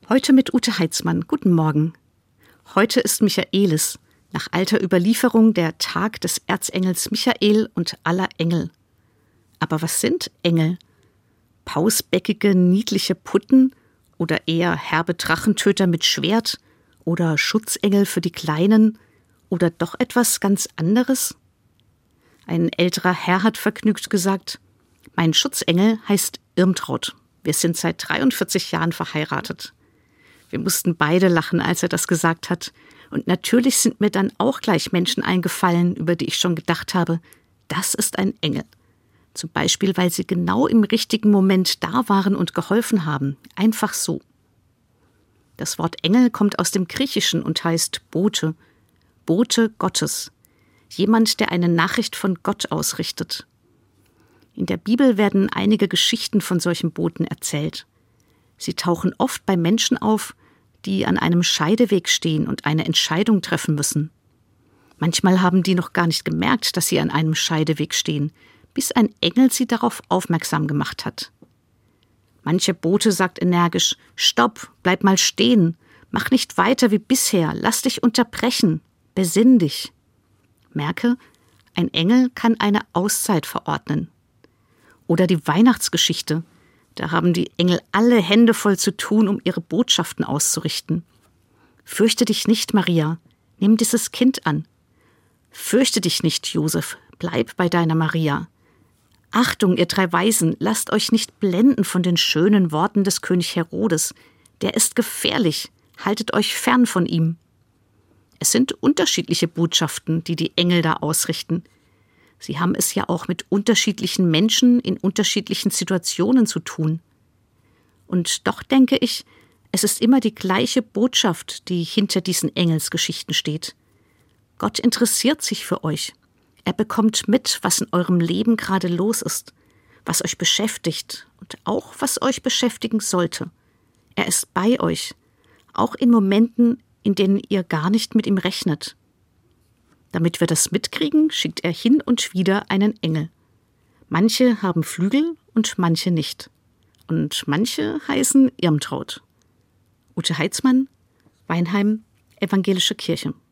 Heute mit Ute Heitzmann. Guten Morgen. Heute ist Michaelis, nach alter Überlieferung der Tag des Erzengels Michael und aller Engel. Aber was sind Engel? Pausbäckige, niedliche Putten oder eher herbe Drachentöter mit Schwert oder Schutzengel für die Kleinen oder doch etwas ganz anderes? Ein älterer Herr hat vergnügt gesagt, mein Schutzengel heißt Irmtraut. Wir sind seit 43 Jahren verheiratet. Wir mussten beide lachen, als er das gesagt hat. Und natürlich sind mir dann auch gleich Menschen eingefallen, über die ich schon gedacht habe, das ist ein Engel. Zum Beispiel, weil sie genau im richtigen Moment da waren und geholfen haben. Einfach so. Das Wort Engel kommt aus dem Griechischen und heißt Bote. Bote Gottes. Jemand, der eine Nachricht von Gott ausrichtet. In der Bibel werden einige Geschichten von solchen Boten erzählt. Sie tauchen oft bei Menschen auf, die an einem Scheideweg stehen und eine Entscheidung treffen müssen. Manchmal haben die noch gar nicht gemerkt, dass sie an einem Scheideweg stehen, bis ein Engel sie darauf aufmerksam gemacht hat. Manche Bote sagt energisch, Stopp, bleib mal stehen, mach nicht weiter wie bisher, lass dich unterbrechen, besinn dich. Merke, ein Engel kann eine Auszeit verordnen. Oder die Weihnachtsgeschichte. Da haben die Engel alle Hände voll zu tun, um ihre Botschaften auszurichten. Fürchte dich nicht, Maria, nimm dieses Kind an. Fürchte dich nicht, Josef, bleib bei deiner Maria. Achtung, ihr 3 Weisen, lasst euch nicht blenden von den schönen Worten des König Herodes. Der ist gefährlich, haltet euch fern von ihm. Es sind unterschiedliche Botschaften, die die Engel da ausrichten. Sie haben es ja auch mit unterschiedlichen Menschen in unterschiedlichen Situationen zu tun. Und doch denke ich, es ist immer die gleiche Botschaft, die hinter diesen Engelsgeschichten steht. Gott interessiert sich für euch. Er bekommt mit, was in eurem Leben gerade los ist, was euch beschäftigt und auch was euch beschäftigen sollte. Er ist bei euch, auch in Momenten, in denen ihr gar nicht mit ihm rechnet. Damit wir das mitkriegen, schickt er hin und wieder einen Engel. Manche haben Flügel und manche nicht. Und manche heißen Irmtraut. Ute Heitzmann, Weinheim, Evangelische Kirche.